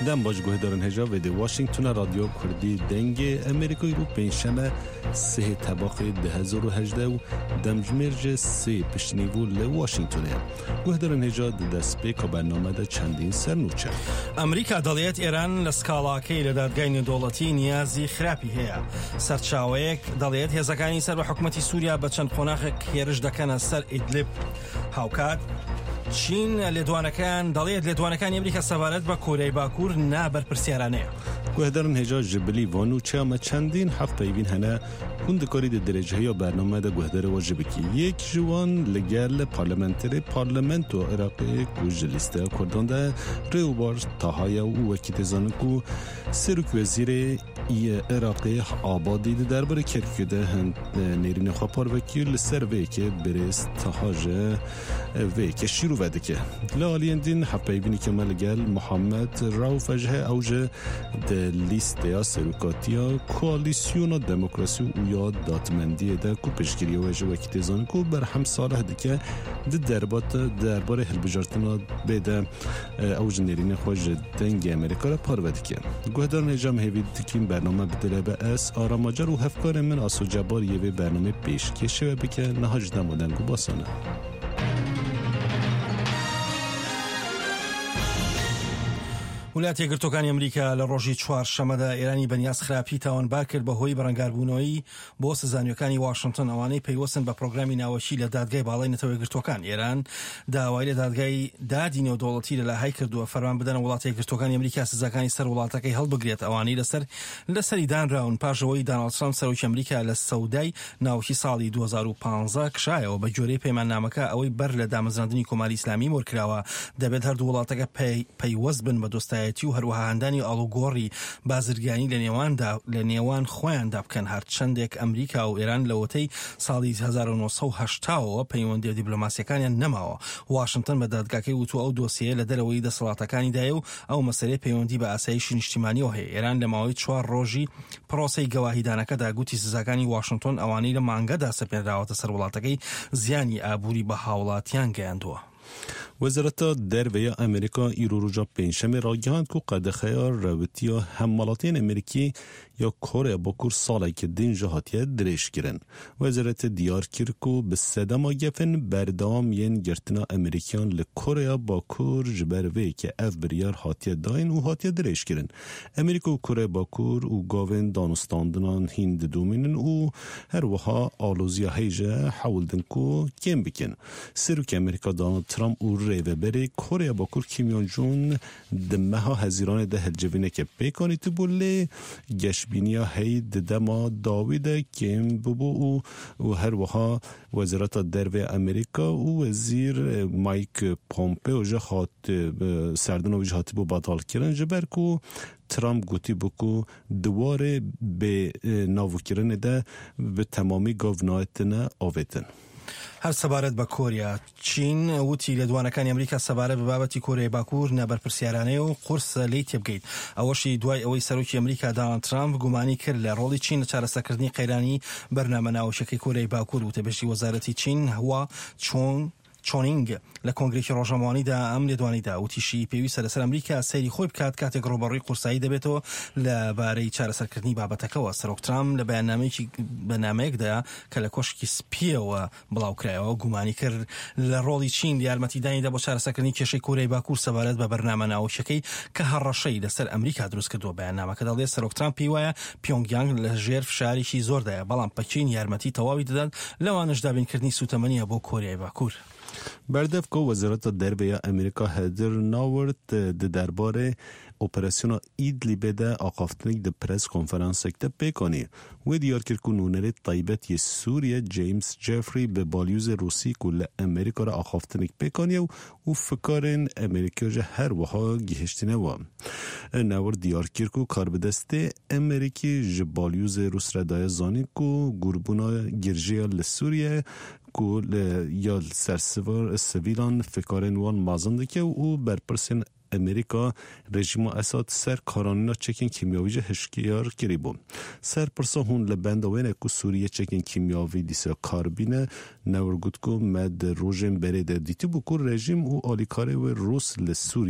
دم باش گوهدارن هجا و دی واشنگتون رادیو کردی دنگ امریکای رو پنجشنبه 3 طباق 2018 و دمجمرج 3 پشنیوو لواشنگتونه گوهدارن هجا دست بیکا برنامه ده چندین سرنوچه امریکا دەڵێت ئێران لە سکاڵاکەی لە دادگای نێودەوڵەتی نیازی خراپی هەیە. سەرچاوەیەک دەڵێت هێزەکانی سەر بە حکومەتی سووریا بە چەند قۆناغێک هێرش دەکەنە سەر ئیدلیب. هاوکات چین لێدوانەکان دەڵێت لێدوانەکانی ئەمریکا سەبارەت بە کۆریای باکوور نابەرپرسیارانەیە. گوهدارن هجا جبلی وانوچه اما چندین هفته ایوین هنه هندکاری ده درجه یا برنامه ده گوهدار واجبکی یک جوان لگل پارلمنت و عراقی کج لیسته کردان ده ریوبار تاهای و وکیت زانکو سروک وزیر عراقی آبادی ده درباره کرکیو ده هند نیرین خواه وکیل سر وی که برست تاهاج وی که شیرو وده که لالیان دین هفته ایوینی که ملگل محمد راو فجه اوجه لیست یا سروکاتیا کوالیسیون دموکراسی و یا دادمندی ده کو پشگیری و وکیت زانکو بر هم ساله ده که درباره هلبجارتنا بده اوج نیرین خوش دنگ امریکا را پارود که گوهدار نجام هیوید تکیم برنامه بدله به اس آراماجر و هفکار من آسو جبار یه برنامه پیش کشه و بکه نهاج دمودنگو باسانه ولاتی یەکگرتووەکانی ئەمریکا لە ڕۆژی چوارشەمەدا ئێرانی بەنیاز خراپی تاوانبار کرد بەهۆی بەڕەنگاربوونەوەی بۆ سزانیەکانی واشنگتن ئەوانەی پەیوەستن بە پرۆگرامی ناوەشی لە دادگای باڵای نەتەوە یەکگرتووەکان. ئێران داوای لە دادگای دادی نێودەوڵەتی لەلایەهای کردووە فەرمان بدەن وڵاتی یەکگرتووەکانی ئەمریکا سزاکانی سەر وڵاتەکەی هەڵبگرێت ئەوانەی لەسەری دانراون پاشەوەی دۆناڵد ترامپ سەرۆکی ئەمریکا لە سەودای ناوەشی ساڵی 2015 کشایەوە بە جۆرەی پەیماننامەکە ئەوەی بەر لە دامەزراندنی کۆماری ئیسلامی وەرکراوە دەبێت هەردوو وڵاتەکە پەیوەست بن بە دۆستایەتی و هەروەها هەندانی ئاڵوگۆڕی بازرگانی لە نێوان خۆیاندا بکەن. هەرچەندێک ئەمریکا و ئێران لەوەتەی ساڵی 1970ەوە پەیوەندی دیپلۆماسیەکانیان نەماوە. واشنگتن بە دادگاکەی وتووە ئەو دۆسیە لە دەرەوەی دەسەڵاتەکانیدایە و ئەو مەسەلەی پەیوەندی بە ئاسایشی نیشتیمانیەوە هەیە. ئێران لە ماوەی 4 ڕۆژی پرۆسەی گەواهیدانەکەدا گوتی سزاکانی واشنگتن ئەوانەی لە مانگەدا سەپێنراوەتە سەر وڵاتەکەی زیانی ئابووری بە هاوڵاتیان گەیاندووە. وزارت دربیا امریکا ایروروجا پنجشنبه را گهاند که قدخیا رابطی حملاتین امریکی یا کره باکور سالی که دین جهاتیه درش گرن. وزارت دیار کرد که به صدام گفن بردام ین گرتنا امریکیان لکره باکور جبروی که اف بریار هاتیه داین و هاتیه درش گرن. امریکا و کره باکور و گاون دانستاندنان هند دومینن و هر وها آلوزیا هیجه حولدن که کم بکن. سروک امریکا دانالد ترامپ و ریوبری کره باکور کیمیون جون دمها هزیران ده هلجوینه که پیکانی تبوله گشبینیا هی دما داوید کم ببو و هر وها وزارت درو امریکا و وزیر مایک پومپئو جهات سردن و جهات بو باطل کردن جبر کو ترامپ گوتی بکو دواره به ناوکرن ده به تمامی گاونایتنه آویتن. هەر سەبارەت بە کۆریا چین وتی لێدوانەکانی ئەمریکا سەبارەت بە بابەتی کۆریای باکوور نابەرپرسیارانەیە و قورسە لی تێبگەیت. ئەوەشی دوای ئەوەی سەرۆکی ئەمریکا دۆناڵد ترامپ گومانی کرد لە ڕۆڵی چین لە چارەسەرکردنی قەیرانی بەرنامە ناوەشەکەی کۆریای باکوور و تێبەشی وەزارەتی چین هوا چۆنینگ لە کۆنگرێکی ڕۆژنامەوانیدا ئەم لێدوانیدا وتیشی پێویستە لەسەر ئەمریکا سەیری خۆی بکات کاتێک ڕۆبەڕووی قورسایی دەبێتەوە لەبارەی چارەسەرکردنی بابەتەکەەوە. سەرۆک ترامپ لە بەیاننامەیەکدا کە لە کۆشکی سپیەوە بڵاوکرایەوە گومانی کرد لە ڕۆڵی چین یارمەتیدانیدا بۆ چارەسەرکردنی کێشەی کۆریای باکوور سەبارەت بە بەرنامە ناوەشەکەی کە هەڕەشەی لەسەر ئەمریکا دروست کردووە. بەیاننامەکە دەڵێت سەرۆک ترامپ پێی وایە پیۆنگیانگ لە ژێر فشارێکی زۆردایە بەڵام پەکین یارمەتی تەواوی دەدات لەوانش دابینکردنی سوتەمەنیە بۆ کۆریای باکوور. بردف که وزارت دربیا امریکا هدر ناورد درباره اپراسیون ایدلیب ده آقافتنک ده پرس کنفرانس اکته پیکانی و دیار کرد که نونر طیبت سوریه جیمز جفری به بالیوز روسی کل امریکا را آقافتنک پیکانی و فکرین امریکا جه هر وها گیهشتینه و نور دیار کرد که کار بدسته امریکی جه بالیوز روس را دای زانی که گربونا گرژیا لسوریه کل یا سرسوار سویلان فکرین وان مازنده که او برپرسین امریکا رژیم اساد سر کارانینا چکین کیمیاوی هشکیار کریبون سر پرسا هون لبندوین اکو سوریه چکین کیمیاوی دیسا کاربینه نورگود کو مد روژن برده دیتی بکو رژیم او آلیکاره و روس لسوری